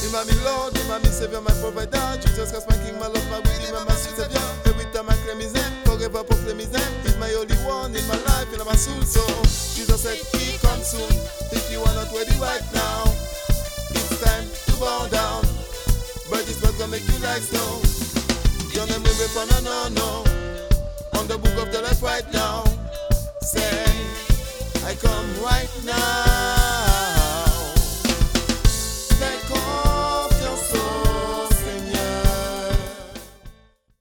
Him and me Lord, him and me Savior, my provider. Jesus Christ, my King, my love, my Redeemer, my sweet Savior. Every time I claim His name, forever proclaim His name. He's my only one in my life, in my soul. So Jesus said He comes soon. If you are not ready right now, it's time to bow down. But this one's gonna make you like snow. Your name will be found on the book of the life right now. Say, I come right now.